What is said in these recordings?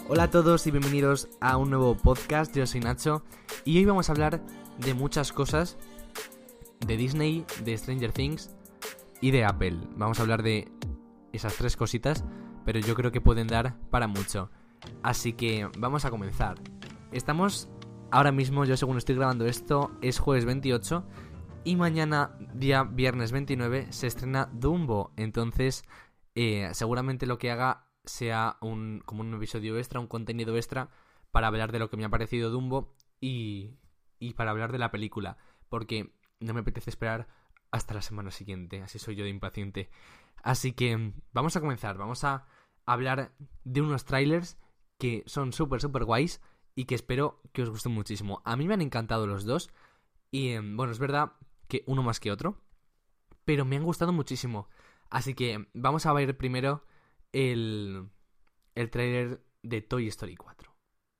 Hola a todos y bienvenidos a un nuevo podcast. Yo soy Nacho y hoy vamos a hablar de muchas cosas, de Disney, de Stranger Things y de Apple. Vamos a hablar de esas tres cositas, pero yo creo que pueden dar para mucho. Así que vamos a comenzar. Estamos ahora mismo, yo según estoy grabando esto, es jueves 28 y mañana, día viernes 29, se estrena Dumbo. Entonces, seguramente lo que haga sea como un episodio extra, un contenido extra para hablar de lo que me ha parecido Dumbo y para hablar de la película, porque no me apetece esperar hasta la semana siguiente, así soy yo de impaciente. Así que vamos a comenzar, vamos a hablar de unos trailers que son súper guays y que espero que os gusten muchísimo. A mí me han encantado los dos y bueno, es verdad que uno más que otro, pero me han gustado muchísimo. Así que vamos a ver primero el tráiler de Toy Story 4.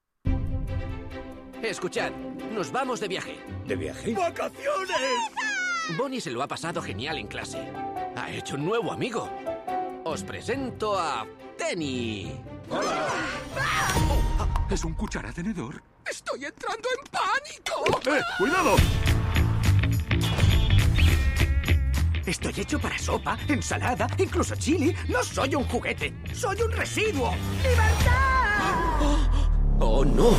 Escuchad, nos vamos de viaje. ¿De viaje? ¡Vacaciones! Bonnie se lo ha pasado genial en clase. Ha hecho un nuevo amigo. Os presento a Tenny. ¡Hola! ¿Es un cuchara-tenedor? ¡Estoy entrando en pánico! ¡Cuidado! Estoy hecho para sopa, ensalada, incluso chili. No soy un juguete, soy un residuo. ¡Libertad! ¡Oh, no!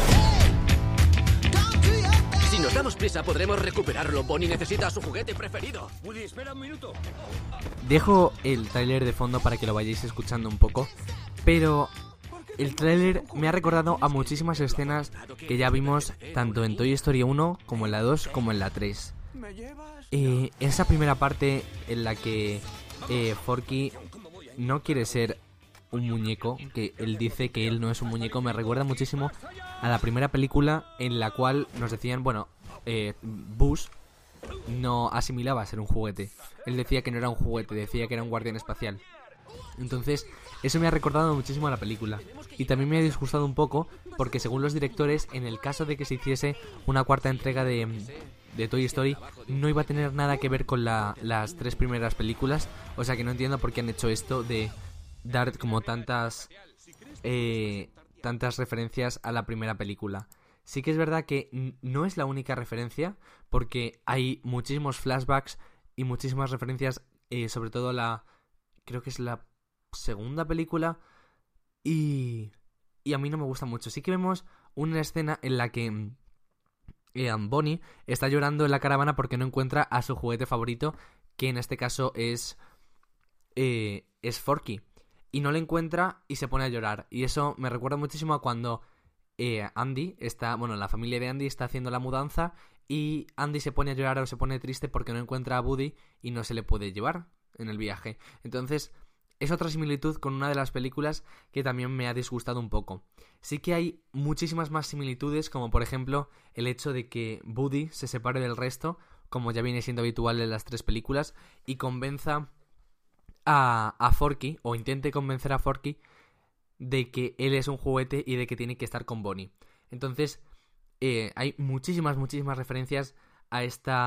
Si nos damos prisa podremos recuperarlo. Bonnie necesita su juguete preferido. Woody, espera un minuto. Dejo el tráiler de fondo para que lo vayáis escuchando un poco, pero el tráiler me ha recordado a muchísimas escenas que ya vimos tanto en Toy Story 1 como en la 2 como en la 3. Esa primera parte en la que Forky no quiere ser un muñeco, que él dice que él no es un muñeco, me recuerda muchísimo a la primera película en la cual nos decían, Buzz no asimilaba a ser un juguete. Él decía que no era un juguete, decía que era un guardián espacial. Entonces, eso me ha recordado muchísimo a la película. Y también me ha disgustado un poco porque según los directores, en el caso de que se hiciese una cuarta entrega de Toy Story, no iba a tener nada que ver con las tres primeras películas. O sea que no entiendo por qué han hecho esto de dar como tantas referencias a la primera película. Sí que es verdad que no es la única referencia, porque hay muchísimos flashbacks y muchísimas referencias, sobre todo creo que es la segunda película, y a mí no me gusta mucho. Sí que vemos una escena en la que Bonnie está llorando en la caravana porque no encuentra a su juguete favorito, que en este caso es Forky, y no le encuentra y se pone a llorar. Y eso me recuerda muchísimo a cuando Andy la familia de Andy está haciendo la mudanza y Andy se pone a llorar o se pone triste porque no encuentra a Woody y no se le puede llevar en el viaje. Entonces es otra similitud con una de las películas que también me ha disgustado un poco. Sí que hay muchísimas más similitudes, como por ejemplo el hecho de que Woody se separe del resto, como ya viene siendo habitual en las tres películas, y convenza a Forky, o intente convencer a Forky de que él es un juguete y de que tiene que estar con Bonnie. Entonces hay muchísimas referencias a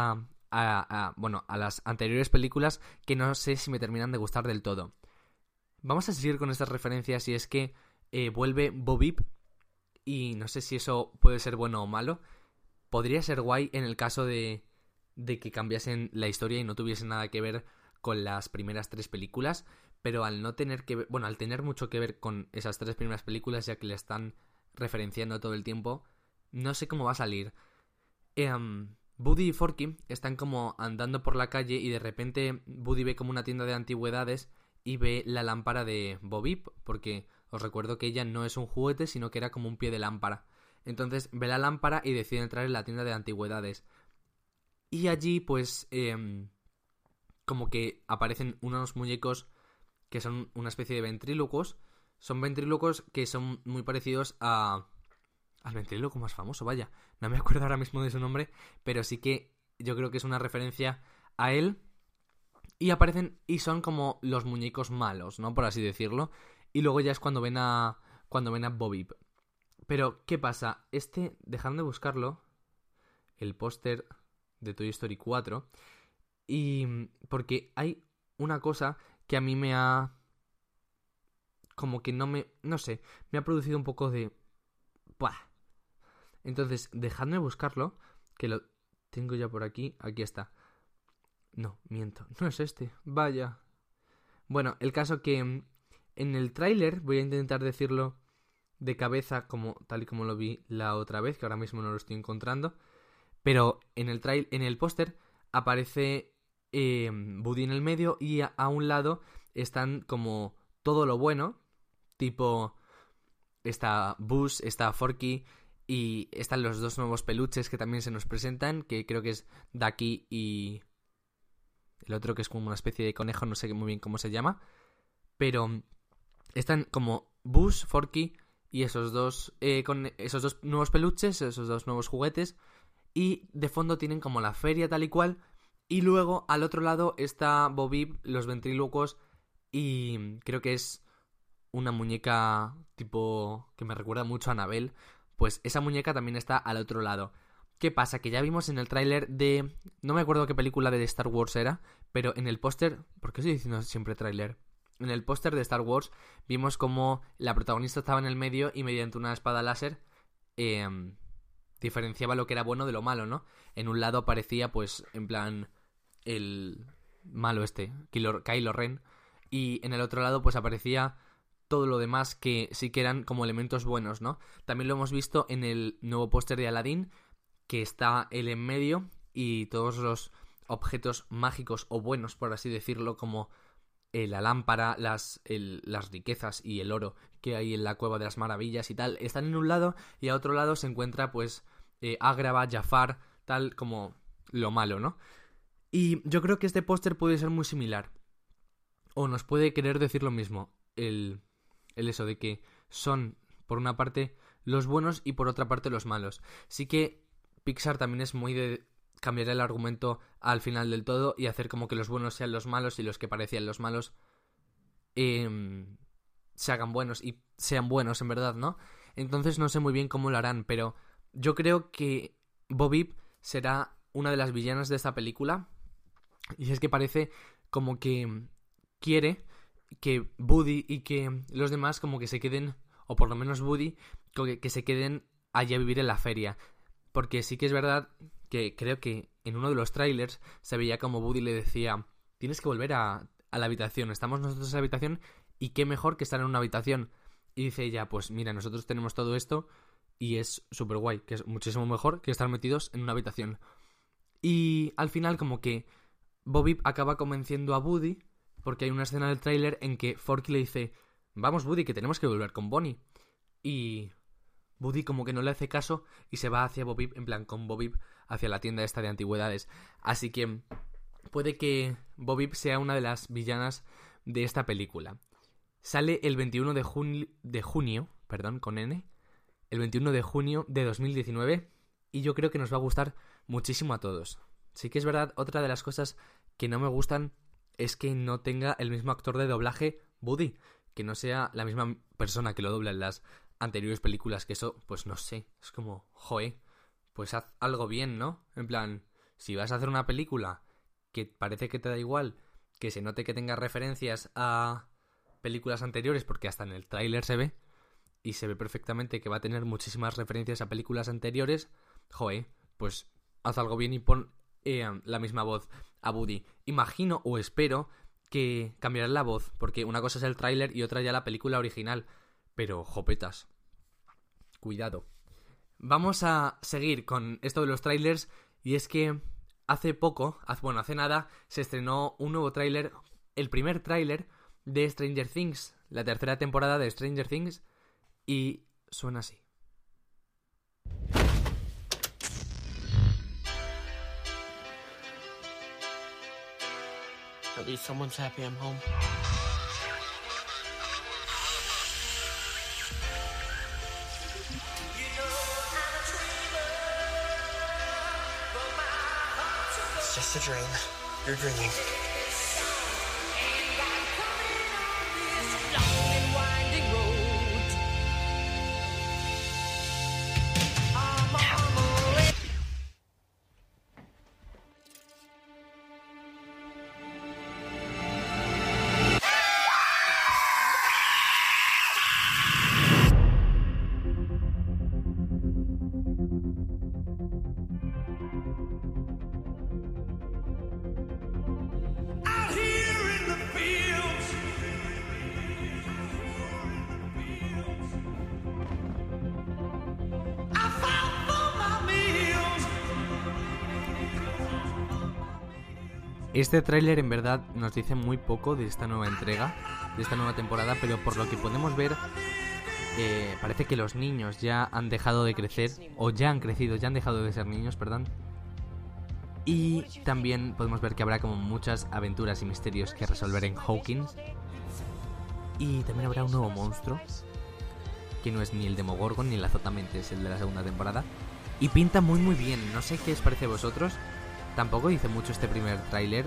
a las anteriores películas que no sé si me terminan de gustar del todo. Vamos a seguir con estas referencias y es que vuelve Bo Peep y no sé si eso puede ser bueno o malo. Podría ser guay en el caso de que cambiasen la historia y no tuviese nada que ver con las primeras tres películas, pero al no tener que ver, al tener mucho que ver con esas tres primeras películas, ya que le están referenciando todo el tiempo, no sé cómo va a salir. Woody y Forky están como andando por la calle y de repente Woody ve como una tienda de antigüedades y ve la lámpara de Bo Peep, porque os recuerdo que ella no es un juguete, sino que era como un pie de lámpara. Entonces ve la lámpara y decide entrar en la tienda de antigüedades. Y allí pues como que aparecen unos muñecos que son una especie de ventrílocos. Son ventrílocos que son muy parecidos al ventríloco más famoso, vaya. No me acuerdo ahora mismo de su nombre, pero sí que yo creo que es una referencia a él. Y aparecen y son como los muñecos malos, ¿no? Por así decirlo. Y luego ya es cuando ven a Bo Peep. Pero, ¿qué pasa? Dejadme de buscarlo. El póster de Toy Story 4. Y porque hay una cosa que a mí me ha como que no sé, me ha producido un poco de... ¡Buah! Entonces, dejadme buscarlo, que lo tengo ya por aquí. Aquí está. No, miento, no es este. Vaya. Bueno, el caso que en el tráiler, voy a intentar decirlo de cabeza tal y como lo vi la otra vez, que ahora mismo no lo estoy encontrando, pero en el póster aparece Woody en el medio y a un lado están como todo lo bueno, tipo está Buzz, está Forky y están los dos nuevos peluches que también se nos presentan, que creo que es Ducky y el otro que es como una especie de conejo, no sé muy bien cómo se llama, pero están como Buzz, Forky y esos dos con esos dos nuevos peluches, esos dos nuevos juguetes, y de fondo tienen como la feria tal y cual, y luego al otro lado está Bo Peep, los ventrílocos, y creo que es una muñeca tipo que me recuerda mucho a Annabelle, pues esa muñeca también está al otro lado. ¿Qué pasa? Que ya vimos en el tráiler de... No me acuerdo qué película de Star Wars era, pero en el póster... ¿Por qué estoy diciendo siempre tráiler? En el póster de Star Wars vimos como la protagonista estaba en el medio y mediante una espada láser diferenciaba lo que era bueno de lo malo, ¿no? En un lado aparecía, pues, en plan, el malo Kylo Ren, y en el otro lado, pues, aparecía todo lo demás que sí que eran como elementos buenos, ¿no? También lo hemos visto en el nuevo póster de Aladdin, que está él en medio y todos los objetos mágicos o buenos, por así decirlo, como la lámpara, las riquezas y el oro que hay en la Cueva de las Maravillas y tal, están en un lado, y a otro lado se encuentra pues Agrabah, Jafar, tal como lo malo, ¿no? Y yo creo que este póster puede ser muy similar, o nos puede querer decir lo mismo, el eso de que son por una parte los buenos y por otra parte los malos. Sí que Pixar también es muy de cambiar el argumento al final del todo y hacer como que los buenos sean los malos y los que parecían los malos se hagan buenos y sean buenos en verdad, ¿no? Entonces no sé muy bien cómo lo harán, pero yo creo que Bo Peep será una de las villanas de esta película, y es que parece como que quiere que Woody y que los demás como que se queden, o por lo menos Woody, que se queden allí a vivir en la feria. Porque sí que es verdad que creo que en uno de los trailers se veía como Woody le decía: tienes que volver a la habitación, estamos nosotros en la habitación y qué mejor que estar en una habitación. Y dice ella, pues mira, nosotros tenemos todo esto y es súper guay, que es muchísimo mejor que estar metidos en una habitación. Y al final como que Bo Peep acaba convenciendo a Woody, porque hay una escena del tráiler en que Forky le dice: vamos Woody, que tenemos que volver con Bonnie. Y Woody como que no le hace caso y se va hacia Bo Peep, en plan con Bo Peep, hacia la tienda esta de antigüedades. Así que puede que Bo Peep sea una de las villanas de esta película. Sale el 21 de junio, con N, el 21 de junio de 2019, y yo creo que nos va a gustar muchísimo a todos. Sí que es verdad, otra de las cosas que no me gustan es que no tenga el mismo actor de doblaje Woody, que no sea la misma persona que lo dobla en las anteriores películas, que eso, pues no sé, es como, joe, pues haz algo bien, ¿no? En plan, si vas a hacer una película que parece que te da igual, que se note que tenga referencias a películas anteriores, porque hasta en el tráiler se ve, y se ve perfectamente que va a tener muchísimas referencias a películas anteriores, joe, pues haz algo bien y pon la misma voz a Woody. Imagino o espero que cambiarán la voz, porque una cosa es el tráiler y otra ya la película original, pero jopetas, cuidado. Vamos a seguir con esto de los trailers, y es que hace nada, se estrenó un nuevo tráiler, el primer tráiler de Stranger Things, la tercera temporada de Stranger Things, y suena así. At least someone's happy I'm home. It's just a dream. You're dreaming. Este tráiler en verdad nos dice muy poco de esta nueva entrega, de esta nueva temporada, pero por lo que podemos ver, parece que los niños ya han dejado de crecer, o ya han crecido, ya han dejado de ser niños, perdón. Y también podemos ver que habrá como muchas aventuras y misterios que resolver en Hawkins. Y también habrá un nuevo monstruo, que no es ni el Demogorgon ni el Azotamente, es el de la segunda temporada. Y pinta muy muy bien, no sé qué os parece a vosotros. Tampoco dice mucho este primer tráiler,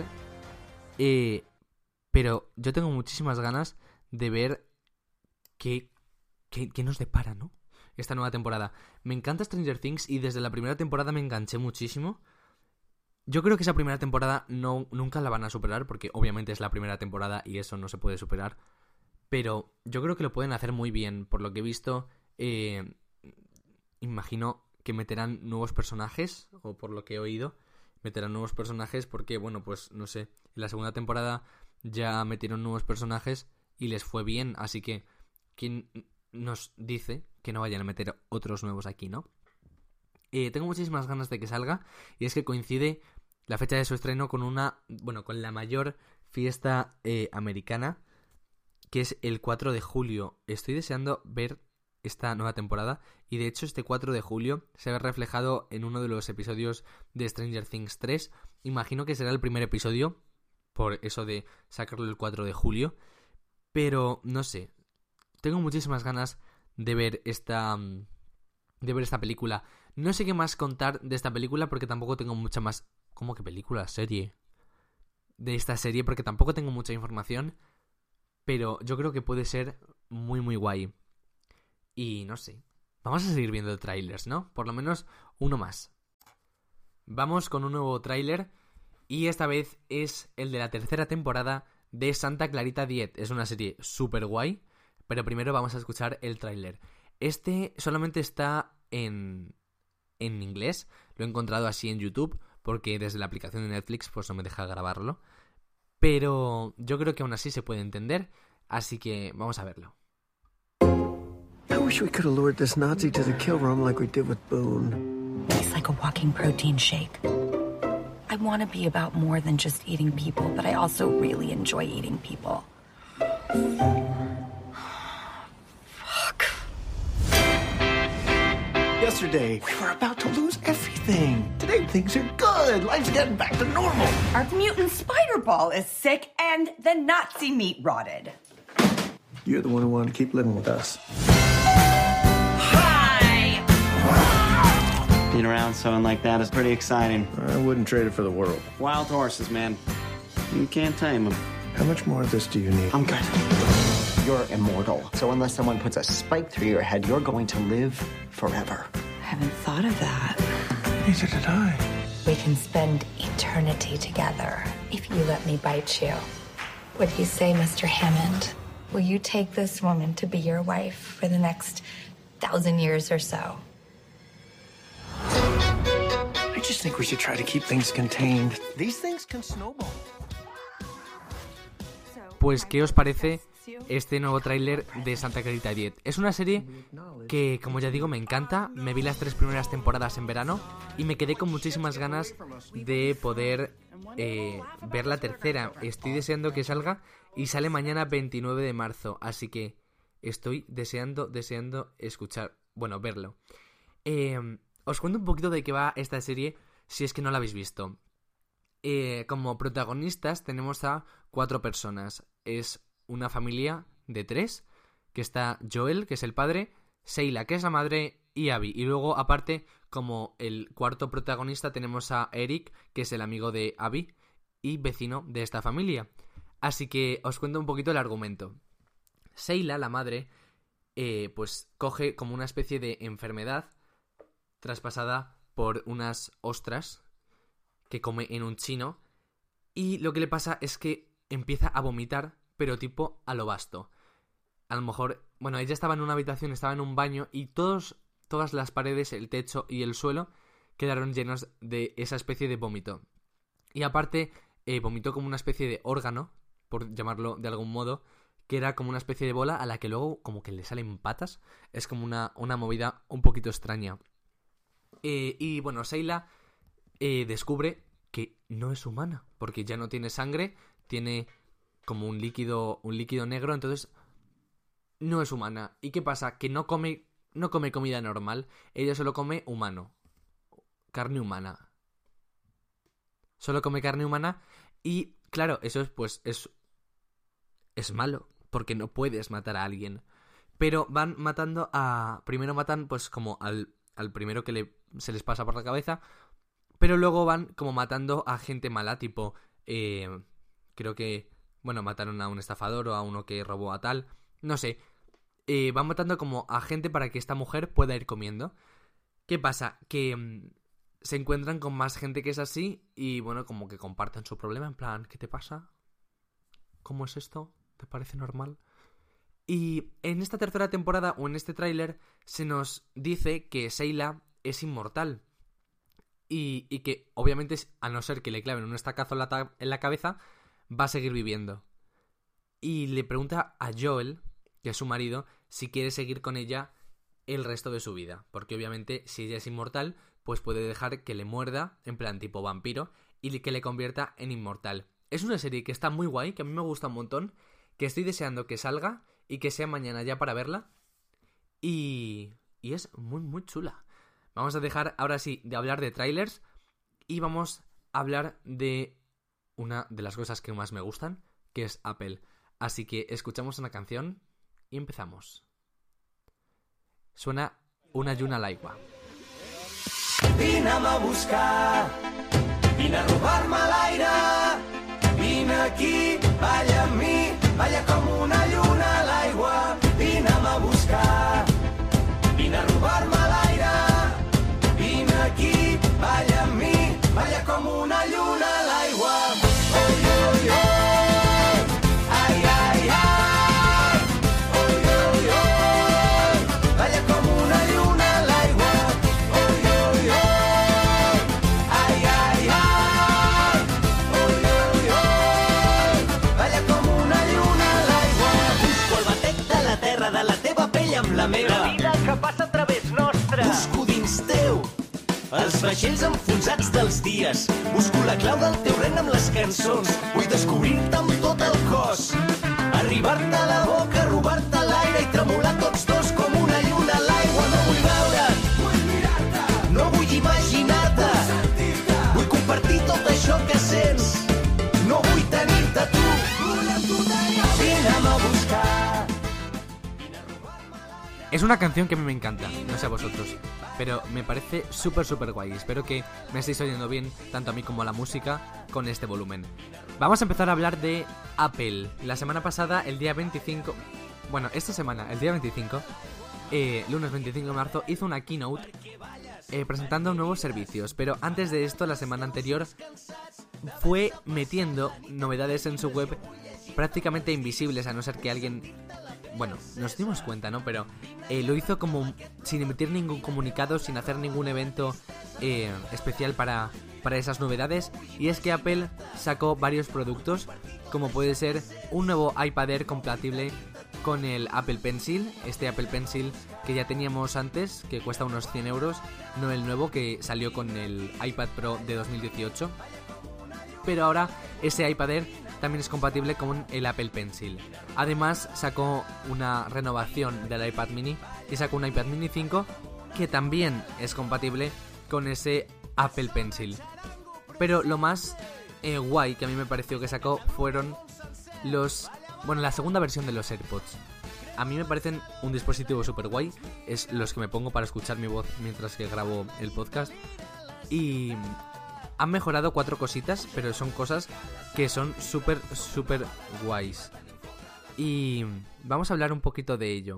pero yo tengo muchísimas ganas de ver qué nos depara, ¿no? Esta nueva temporada. Me encanta Stranger Things y desde la primera temporada me enganché muchísimo. Yo creo que esa primera temporada nunca la van a superar, porque obviamente es la primera temporada y eso no se puede superar. Pero yo creo que lo pueden hacer muy bien. Por lo que he visto, imagino que meterán nuevos personajes, o por lo que he oído, meterán nuevos personajes porque, bueno, pues no sé, en la segunda temporada ya metieron nuevos personajes y les fue bien, así que ¿quién nos dice que no vayan a meter otros nuevos aquí, no? Tengo muchísimas ganas de que salga, y es que coincide la fecha de su estreno con con la mayor fiesta americana, que es el 4 de julio. Estoy deseando ver esta nueva temporada, y de hecho este 4 de julio se ve reflejado en uno de los episodios de Stranger Things 3. Imagino que será el primer episodio, por eso de sacarlo el 4 de julio, pero no sé, tengo muchísimas ganas de ver esta película. No sé qué más contar de esta película porque tampoco tengo mucha más... ¿Cómo que película? Serie. De esta serie, porque tampoco tengo mucha información, pero yo creo que puede ser muy muy guay. Y no sé, vamos a seguir viendo trailers, ¿no? Por lo menos uno más. Vamos con un nuevo tráiler, y esta vez es el de la tercera temporada de Santa Clarita Diet. Es una serie súper guay, pero primero vamos a escuchar el tráiler. Este solamente está en inglés, lo he encontrado así en YouTube, porque desde la aplicación de Netflix pues no me deja grabarlo. Pero yo creo que aún así se puede entender, así que vamos a verlo. I wish we could have lured this Nazi to the kill room like we did with Boone. He's like a walking protein shake. I want to be about more than just eating people, but I also really enjoy eating people. Fuck. Yesterday, we were about to lose everything. Today, things are good. Life's getting back to normal. Our mutant spider ball is sick and the Nazi meat rotted. You're the one who wanted to keep living with us. Hi! Being around someone like that is pretty exciting. I wouldn't trade it for the world. Wild horses, man. You can't tame them. How much more of this do you need? I'm good. You're immortal, so unless someone puts a spike through your head, you're going to live forever. I haven't thought of that. Neither did I. We can spend eternity together if you let me bite you. What do you say, Mr. Hammond? Will you take this woman to be your wife for the next 1,000 years or so? I just think we should try to keep things contained. These things can snowball. Pues, ¿qué os parece este nuevo tráiler de Santa Clarita Diet? Es una serie que, como ya digo, me encanta. Me vi las 3 primeras temporadas en verano y me quedé con muchísimas ganas de poder ver la tercera. Estoy deseando que salga, y sale mañana 29 de marzo, así que estoy deseando verlo. Os cuento un poquito de qué va esta serie, si es que no la habéis visto. Como protagonistas tenemos a 4 personas. Es una familia de 3, que está Joel, que es el padre, Sheila, que es la madre, y Abby. Y luego, aparte, como el cuarto protagonista, tenemos a Eric, que es el amigo de Abby y vecino de esta familia. Así que os cuento un poquito el argumento. Sheila, la madre, pues coge como una especie de enfermedad traspasada por unas ostras que come en un chino, y lo que le pasa es que empieza a vomitar, pero tipo a lo basto. A lo mejor, bueno, ella estaba en una habitación, estaba en un baño, y todas las paredes, el techo y el suelo quedaron llenos de esa especie de vómito. Y aparte, vomitó como una especie de órgano, por llamarlo de algún modo, que era como una especie de bola a la que luego como que le salen patas. Es como una movida un poquito extraña. Y bueno, Sheila descubre que no es humana, porque ya no tiene sangre, tiene como un líquido negro, entonces no es humana. ¿Y qué pasa? Que no come comida normal, ella solo come humano, carne humana. Solo come carne humana y, claro, eso es malo, porque no puedes matar a alguien. Pero van matando a... Primero matan pues como al primero que se les pasa por la cabeza, pero luego van como matando a gente mala, tipo... creo que... Bueno, mataron a un estafador o a uno que robó a tal... No sé. Van matando como a gente para que esta mujer pueda ir comiendo. ¿Qué pasa? Que se encuentran con más gente que es así y, bueno, como que comparten su problema. En plan, ¿qué te pasa? ¿Cómo es esto? ¿Te parece normal? Y en esta tercera temporada, o en este tráiler, se nos dice que Sheila es inmortal. Y que, obviamente, a no ser que le claven un estacazo en la cabeza, va a seguir viviendo. Y le pregunta a Joel, que es su marido, si quiere seguir con ella el resto de su vida. Porque, obviamente, si ella es inmortal, pues puede dejar que le muerda, en plan tipo vampiro, y que le convierta en inmortal. Es una serie que está muy guay, que a mí me gusta un montón, que estoy deseando que salga y que sea mañana ya para verla. Y es muy, muy chula. Vamos a dejar ahora sí de hablar de trailers y vamos a hablar de una de las cosas que más me gustan, que es Apple. Así que escuchamos una canción y empezamos. Suena una lluna a l'aigua. Vine'm a buscar, vine a robar-me l'aire, vine aquí, balla amb mi, balla com una lluna a l'aigua. Vine'm a buscar, vine a robar-me l'aire, vine aquí, balla amb mi, balla com una lluna a l'aigua. Oi, oi, oi, ai, ai, ai, oi, oi, oi, balla com una lluna a l'aigua. Oi, oi, oi, ai, ai, ai, oi, oi, oi, balla com una lluna a l'aigua. Busco el batec de la terra, de la teva pell amb la meva. La vida que passa a través nostre. Busco dins teu els vaixells enfonsats dels dies. Busco la clau del teu ren amb les cançons. Vull descobrir-te amb tot el cos. Arribar-te a la boca, robar-te l'aire i tremolar tots dos com una lluna a l'aigua. No vull veure't, vull mirar-te. No vull imaginar-te, vull compartir tot això que sents. No vull tenir-te tu, vull amb tu tenir. Vine'm a buscar. Es una canción que a mí me encanta, no sé a vosotros, pero me parece súper guay. Espero que me estéis oyendo bien, tanto a mí como a la música, con este volumen. Vamos a empezar a hablar de Apple. La semana pasada, el día 25... Bueno, esta semana, el día 25, lunes 25 de marzo, hizo una keynote presentando nuevos servicios. Pero antes de esto, la semana anterior, fue metiendo novedades en su web prácticamente invisibles, a no ser que alguien... Bueno, nos dimos cuenta, ¿no? Pero lo hizo como sin emitir ningún comunicado, sin hacer ningún evento especial para esas novedades. Y es que Apple sacó varios productos, como puede ser un nuevo iPad Air compatible con el Apple Pencil. Este Apple Pencil que ya teníamos antes, que cuesta unos 100 euros, no el nuevo que salió con el iPad Pro de 2018. Pero ahora ese iPad Air también es compatible con el Apple Pencil. Además sacó una renovación del iPad Mini y sacó un iPad Mini 5 que también es compatible con ese Apple Pencil. Pero lo más guay que a mí me pareció que sacó fueron la segunda versión de los AirPods. A mí me parecen un dispositivo súper guay. Es los que me pongo para escuchar mi voz mientras que grabo el podcast. Y han mejorado 4 cositas, pero son cosas que son súper guays. Y vamos a hablar un poquito de ello.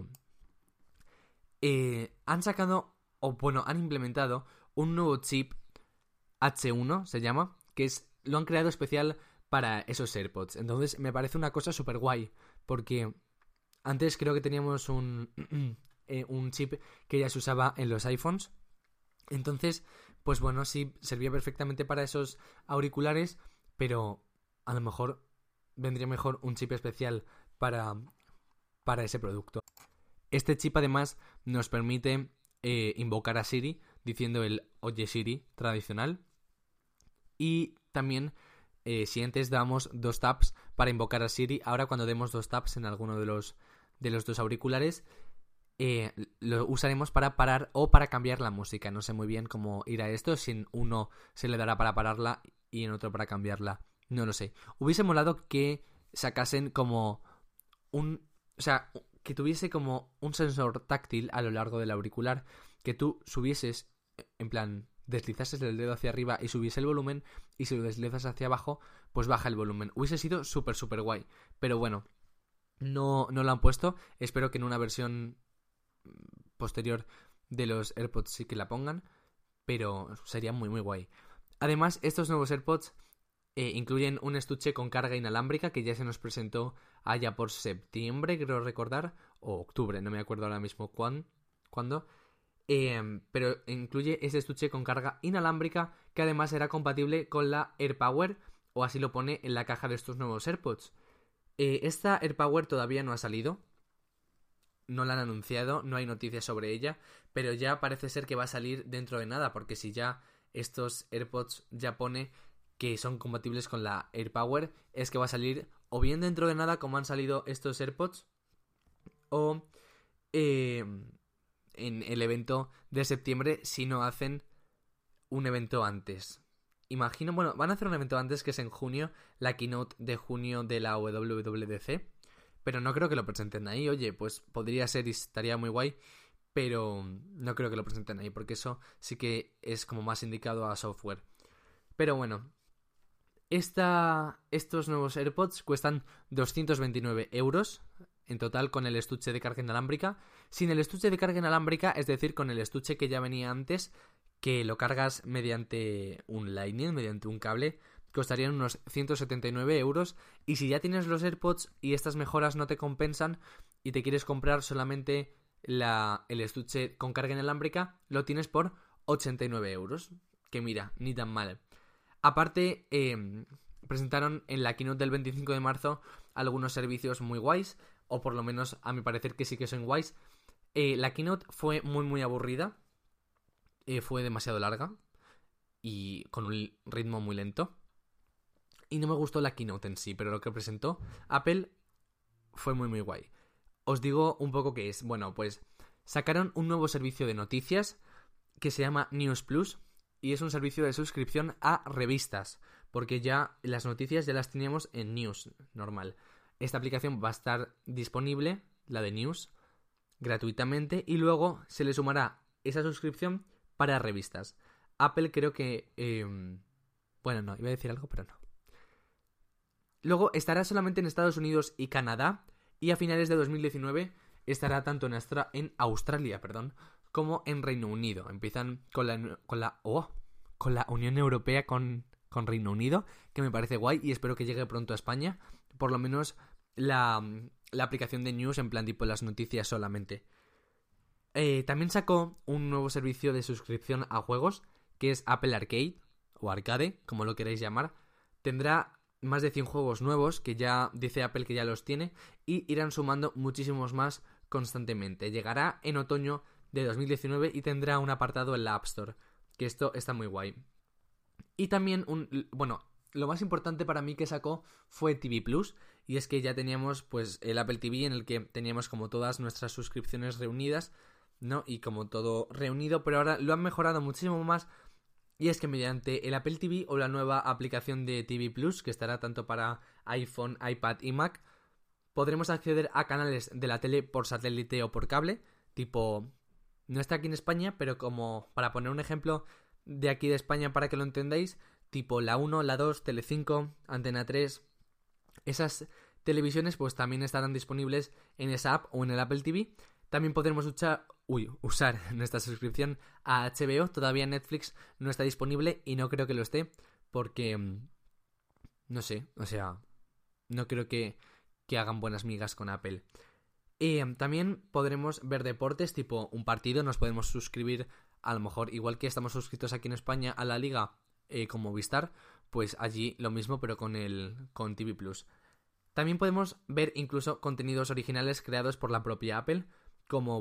Han sacado, han implementado un nuevo chip H1, se llama, que lo han creado especial para esos AirPods. Entonces me parece una cosa súper guay, porque antes creo que teníamos un chip que ya se usaba en los iPhones. Entonces, pues bueno, sí, servía perfectamente para esos auriculares, pero a lo mejor vendría mejor un chip especial para ese producto. Este chip además nos permite invocar a Siri diciendo el Oye Siri tradicional, y también, si antes dábamos 2 taps para invocar a Siri, ahora cuando demos 2 taps en alguno de los 2 auriculares, lo usaremos para parar o para cambiar la música. No sé muy bien cómo irá esto, si en uno se le dará para pararla y en otro para cambiarla. No lo sé. Hubiese molado que sacasen como o sea, que tuviese como un sensor táctil a lo largo del auricular, que tú subieses, en plan, deslizases el dedo hacia arriba y subiese el volumen, y si lo deslizas hacia abajo, pues baja el volumen. Hubiese sido súper, súper guay. Pero bueno, no lo han puesto. Espero que en una versión posterior de los AirPods sí que la pongan, pero sería muy, muy guay. Además, estos nuevos AirPods incluyen un estuche con carga inalámbrica que ya se nos presentó allá por septiembre, creo recordar, o octubre, no me acuerdo ahora mismo cuándo. Pero incluye ese estuche con carga inalámbrica que además será compatible con la AirPower, o así lo pone en la caja de estos nuevos AirPods. Esta AirPower todavía no ha salido, no la han anunciado, no hay noticias sobre ella, pero ya parece ser que va a salir dentro de nada, porque si ya estos AirPods ya pone que son compatibles con la AirPower, es que va a salir o bien dentro de nada como han salido estos AirPods, o en el evento de septiembre si no hacen un evento antes. Imagino, bueno, van a hacer un evento antes que es en junio, la keynote de junio de la WWDC, pero no creo que lo presenten ahí. Oye, pues podría ser y estaría muy guay, pero no creo que lo presenten ahí, porque eso sí que es como más indicado a software. Pero bueno, estos nuevos AirPods cuestan 229 € en total con el estuche de carga inalámbrica. Sin el estuche de carga inalámbrica, es decir, con el estuche que ya venía antes, que lo cargas mediante un Lightning, mediante un cable, costarían unos 179 €. Y si ya tienes los AirPods y estas mejoras no te compensan y te quieres comprar solamente el estuche con carga inalámbrica, lo tienes por 89 €. Que mira, ni tan mal. Aparte, presentaron en la keynote del 25 de marzo algunos servicios muy guays, o por lo menos a mi parecer que sí que son guays. La keynote fue muy muy aburrida, fue demasiado larga y con un ritmo muy lento. Y no me gustó la keynote en sí, pero lo que presentó Apple fue muy muy guay. Os digo un poco qué es. Bueno, pues sacaron un nuevo servicio de noticias que se llama News Plus, y es un servicio de suscripción a revistas, porque ya las noticias ya las teníamos en News normal. Esta aplicación va a estar disponible, la de News, gratuitamente, y luego se le sumará esa suscripción para revistas. Apple creo que... bueno, no, iba a decir algo, pero no. Luego estará solamente en Estados Unidos y Canadá, y a finales de 2019 estará tanto en Australia, como en Reino Unido. Empiezan con la Unión Europea con Reino Unido, que me parece guay y espero que llegue pronto a España. Por lo menos la aplicación de News en plan tipo las noticias solamente. También sacó un nuevo servicio de suscripción a juegos, que es Apple Arcade, o Arcade, como lo queráis llamar. Tendrá más de 100 juegos nuevos, que ya dice Apple que ya los tiene, y irán sumando muchísimos más constantemente. Llegará en otoño de 2019 y tendrá un apartado en la App Store, que esto está muy guay. Y también lo más importante para mí que sacó fue TV Plus, y es que ya teníamos pues el Apple TV en el que teníamos como todas nuestras suscripciones reunidas, ¿no? Y como todo reunido, pero ahora lo han mejorado muchísimo más, y es que mediante el Apple TV o la nueva aplicación de TV Plus, que estará tanto para iPhone, iPad y Mac, podremos acceder a canales de la tele por satélite o por cable, tipo... No está aquí en España, pero como para poner un ejemplo de aquí de España para que lo entendáis, tipo la 1, la 2, Telecinco, Antena 3, esas televisiones pues también estarán disponibles en esa app o en el Apple TV. También podremos usar nuestra suscripción a HBO. Todavía Netflix no está disponible y no creo que lo esté porque, no sé, o sea, no creo que hagan buenas migas con Apple. También podremos ver deportes, tipo un partido, nos podemos suscribir, a lo mejor, igual que estamos suscritos aquí en España a la Liga con Movistar, pues allí lo mismo, pero con TV Plus. También podemos ver incluso contenidos originales creados por la propia Apple, como,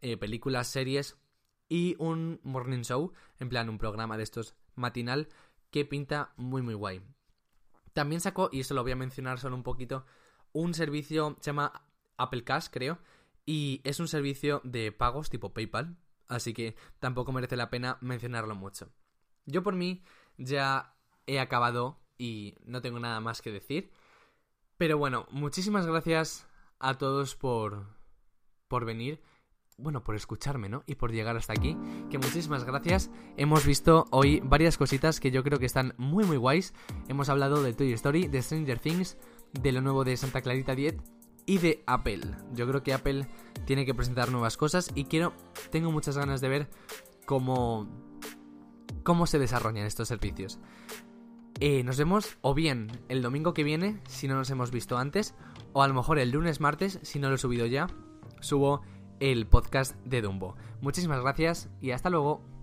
películas, series y un morning show, en plan un programa de estos matinal, que pinta muy muy guay. También sacó, y esto lo voy a mencionar solo un poquito, un servicio, se llama Apple Cash, creo, y es un servicio de pagos tipo PayPal, así que tampoco merece la pena mencionarlo mucho. Yo por mí ya he acabado y no tengo nada más que decir, pero bueno, muchísimas gracias a todos por venir, bueno, por escucharme, ¿no? Y por llegar hasta aquí, que muchísimas gracias. Hemos visto hoy varias cositas que yo creo que están muy muy guays. Hemos hablado de Toy Story, de Stranger Things, de lo nuevo de Santa Clarita Diet y de Apple. Yo creo que Apple tiene que presentar nuevas cosas y tengo muchas ganas de ver cómo se desarrollan estos servicios. Nos vemos o bien el domingo que viene, si no nos hemos visto antes, o a lo mejor el lunes, martes, si no lo he subido ya, subo el podcast de Dumbo. Muchísimas gracias y hasta luego.